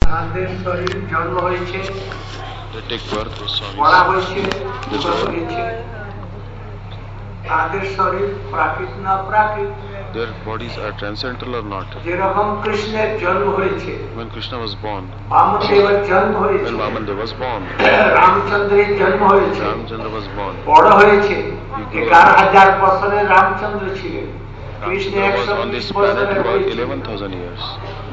তাদের শরীর জন্ম হয়েছে, They take birth, বড়া হয়েছে, They grow. হয়েছে। তাদের শরীর প্রাকৃত না প্রাকৃত, Their bodies are transcendental or not. যেরকম কৃষ্ণের জন্ম হয়েছে, When Krishna was born, বামদেবের জন্ম হয়েছে, when Vamandev was born, রামচন্দ্রের জন্ম হয়েছে, Ramchandra was born. বড় হয়েছে। 11,000 বছরের রামচন্দ্র ছিলেন, Krishna Ramchandra was on this 120 planet বছরের for হয়েছে। 11,000 years.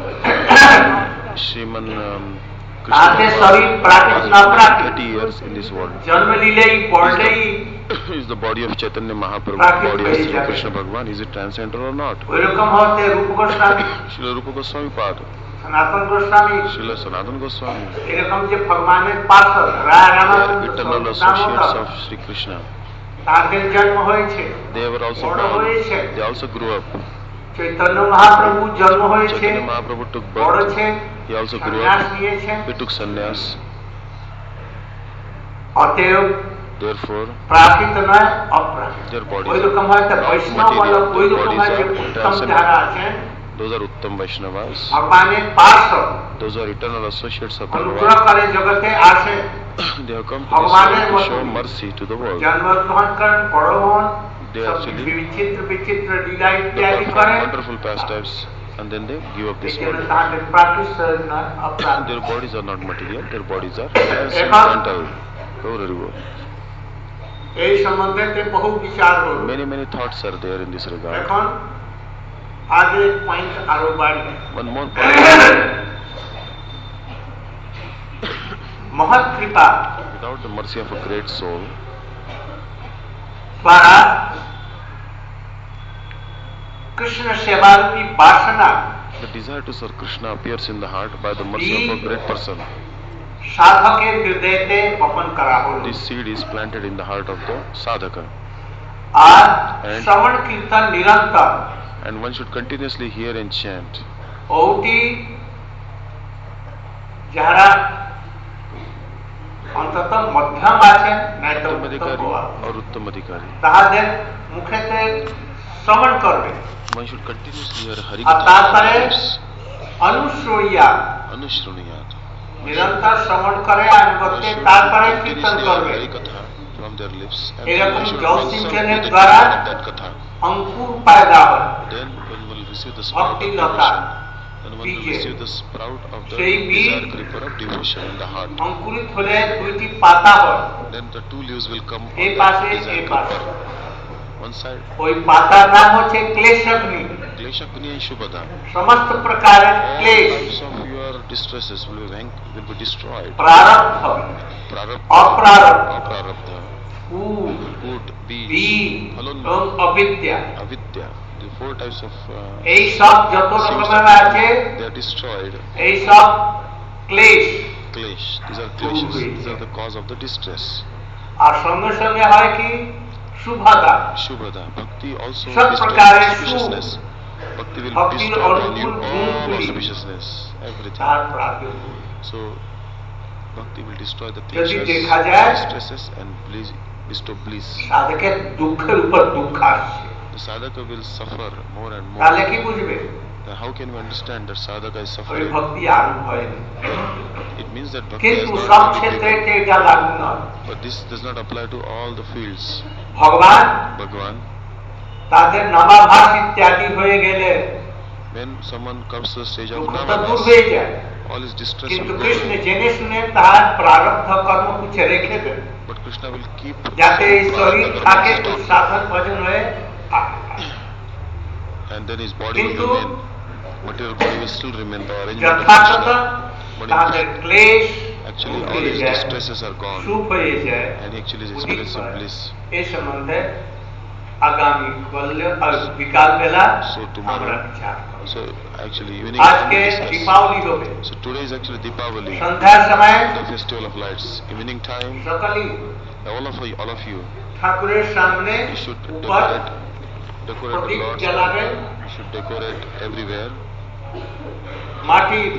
Shriman তাদের Krishna শরীর প্রাকৃত না was Prakrit, 30 years in this world. জন্ম নিলেই বড়লেই Is the body of Chaitanya Mahaprabhu, Prakrit body of হয়ে Sri যাবে। Krishna Bhagwan, is it transcendental or not? ওইরকম হতে রূপ Goswami, Srila Rupa Goswami Pad, সনাতন গোস্বামী, Srila Sanatana Goswami, এরকম যে ভগবানের পার্ষদ রায় they are Ramananda eternal Damodar, associates of Sri Krishna. তাদের জন্ম হয়েছে, They were also বড় born, হয়েছে। they also grew up. Chaitanya Mahaprabhu জন্ম হয়েছে, Chaitanya Mahaprabhu took birth, বড়ছে, he also grew সন্ন্যাস up, নিয়েছেন। he took sannyas. অতএব Therefore, প্রাকৃত নয় অপ্রাকৃত। their bodies ওইরকম are হয়তো not বৈষ্ণব বলো, material, their ওইরকম bodies হয় যে are উত্তম যারা transcendental. আছেন Those are Uttam Vaishnavas, ভগবানের পার্ষদ, those are eternal associates of অনুগ্রহ Bhagavan. করে জগতে আসে, They have come to ভগবানের this world to show মতো mercy to the world. জন্মগ্রহণ করেন, বড় হন, They সব actually বিচিত্র বিচিত্র লীলা they ইত্যাদি perform করেন। wonderful pastimes and then they give up এই this জন্য world. তাদের প্রাকৃত শরীর নয় অপ্রাকৃত। Their bodies are not material, their bodies are transcendental. এই সম্বন্ধে বহু বিচার হল। Many thoughts are there in this regard. এখন আগে পয়েন্ট আরো বাড়বে। One more point. মহৎ কৃপা Without the mercy of a great soul, দ্বারা কৃষ্ণ সেবারূপী বাসনা the desire to serve Krishna appears in the heart by the mercy of a great person. সাধকের হৃদয়তে বপন করা হল। This seed is planted in the heart of the sadhaka, আর শ্রবণ কীর্তন নিরন্তর, and one should continuously hear and chant. ওটি যারা অন্তত মধ্যম আছেন, নয়তো Uttamadhikari উত্তম or Uttamadhikari. তাহাদের মুখেতে শ্রবণ করবে, One should continuously hear R Harikatha তারপরে from their lips. অনুশ্রইয়া Anushruniyat. নিরন্তর শ্রবণ করে আর One করতে should তারপরে continuously কীর্তন hear করবে। Harikatha from their lips, and এরকম then one should জল consult সিঞ্চনের with the দ্বারা drinking of that katha. অঙ্কুর পায়দা হয়, Then one will receive the sprout of ভক্তি লতা devotion. Then one will বীজে receive the sprout of the সেই বীজ desire creeper of devotion in the heart. অঙ্কুরিত হলে দুইটি পাতা হয়, Then the two leaves will come on এই that পাশে desire এই পাশে। creeper. One side, ওই পাতার নাম হচ্ছে ক্লেশগ্নি। Kleshagni and Shubhada. সমস্ত প্রকারের All ক্লেশ, types of your distresses will be destroyed. প্রারব্ধ, Prarabdha, অপ্রারব্ধ, Aprarabdha, cool, good, beach, বীজ Halon, এবং অবিদ্যা, Avidya. The four types of এই সব যত seeds রকমের আছে, they are destroyed. এই সব ক্লেশ। Klesh. These are kleshas. These are the cause of the distress. আর সঙ্গে সঙ্গে হয় কি শুভতা, Shubhada. Bhakti also সব destroys প্রকারের auspiciousness. Bhakti will ভক্তির destroy on you Anukul all গুণগুলি auspiciousness. Everything. তার প্রাদুর্ভাব। So, Bhakti will destroy the যদি kleshas, দেখা যায় distresses and bestow bliss. সাধকের দুঃখের উপর দুঃখ আসছে, The sadhaka will suffer more and more. তাহলে কি বুঝবে? Now, how can we understand that sadhaka is ওই suffering? ভক্তি আরম্ভ হয়নি। It means that bhakti has কিন্তু not সব really ক্ষেত্রে begun. এটা লাগু নয়। But this does not apply to all the fields. ভগবান Bhagavan, তাদের নামাভাস ইত্যাদি হয়ে গেলে when someone comes to the stage of দুঃখটা দূর namamas, হয়ে যায়, all his distress কিন্তু will go কৃষ্ণ away. জেনে শুনে তার প্রারব্ধ কর্ম কিছু রেখে দেন, But Krishna will keep যাতে এই some শরীর prarabdha থাকে karma stock, সাধন ভজন হয়ে থাকে। and then his body will কিন্তু remain. Material body will still remain the arrangement of যথার্থত Krishna. But তাদের in ক্লেশ actually দূর all হয়ে his যায়, distresses are gone, সুখ হয়ে যায়, and he actually is Udit experiencing হয়। bliss. এই সম্বন্ধে আগামী বিকাল বেলা So tomorrow- আমরা বিচার করব। So actually evening আজকে we discuss. দীপাবলি হবে, So today is actually Deepavali, সন্ধ্যার সময় the festival of lights. Evening time, সকালেই all of you ঠাকুরের সামনে you should উপর decorate the প্রদীপ Lord's জ্বালাবেন, you should decorate everywhere. মাটির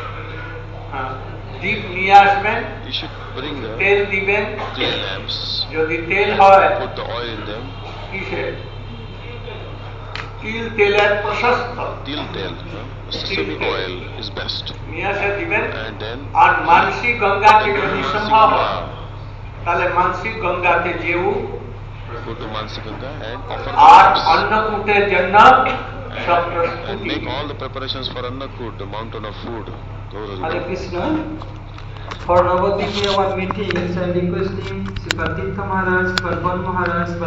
দীপ নিয়ে আসবেন, You should bring তেল দিবেন, 3 lamps, যদি তেল হয় put the oil in them, কিসের তিল তেলের প্রশস্ত Til tel, sesame oil is best. নিয়ে এসে দিবেন। And then R Manasi গঙ্গাতে go to যদি Mansi সম্ভব হয় Ganga, তাহলে মানসিক গঙ্গাতে যেও go to Mansi Ganga and offer R the cups. অন্নকূটের জন্য সব And প্রস্তুতি। make all the preparations for Annakut, the mountain of food. Those are Hare the Krishna. For Navadvipa meetings, I am requesting Sri Kartika Maharaj, Parvan Maharaj,